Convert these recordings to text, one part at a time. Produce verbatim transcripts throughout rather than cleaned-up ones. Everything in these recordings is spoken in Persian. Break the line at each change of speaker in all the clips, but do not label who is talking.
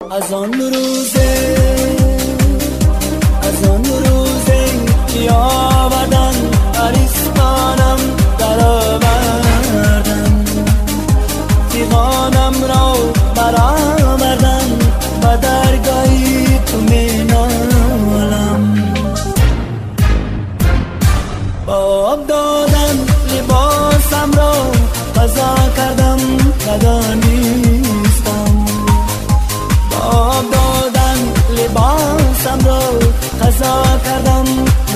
از آن روزه از آن روزه که آوردن عریسانم در آوردن تیغانم را برآوردن و درگاهی تو می نالم با آب دادن لباسم را قضا کردم ندانستم با آب دادن لباسم را قضا کردم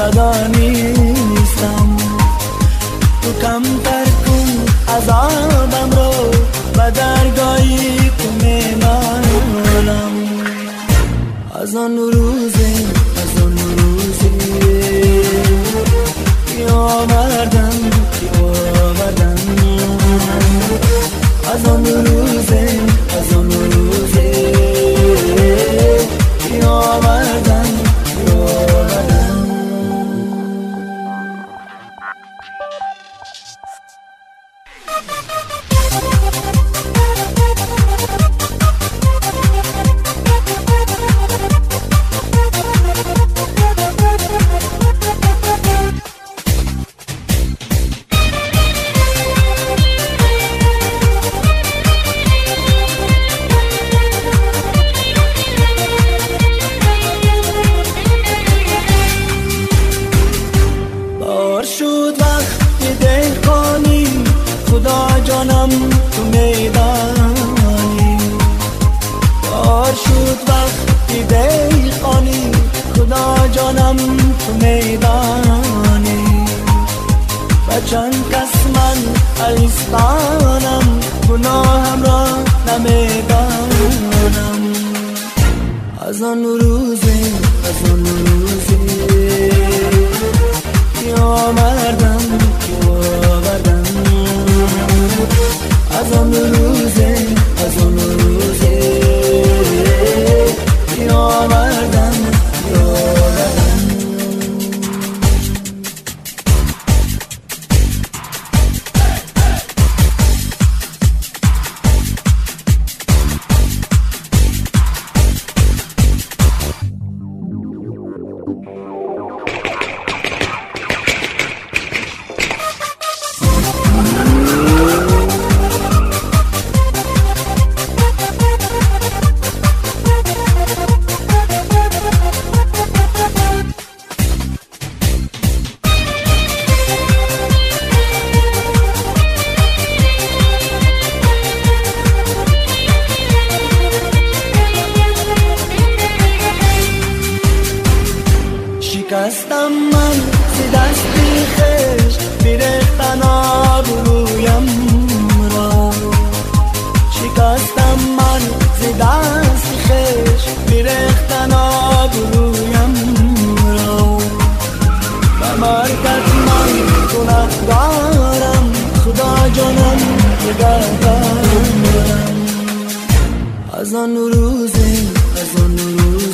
ندانستم تو کمتر کن عذابم را و درگاهی تو می نالم از آن روزه از آن روزه که آوردن که آوردن از آن روزه از آن روزه که آوردن که آوردن شد وقت دهقانی خدا جانم تو میدانی بار شد وقت دهقانی خدا جانم تو میدانی و چند کس من عریسانم گناهم را نمیدانم از آن روزه از آن روزه که آوردن که آوردن از آن روزه از آن روزه که آوردن که آوردن شکستم من ز دستی خش بریختن آبرویم را شکستم من ز دستی خش بریختن آبرویم را و مرکز من گناهگارم خدا جانم نگهدارم از آن روزه از آن روزه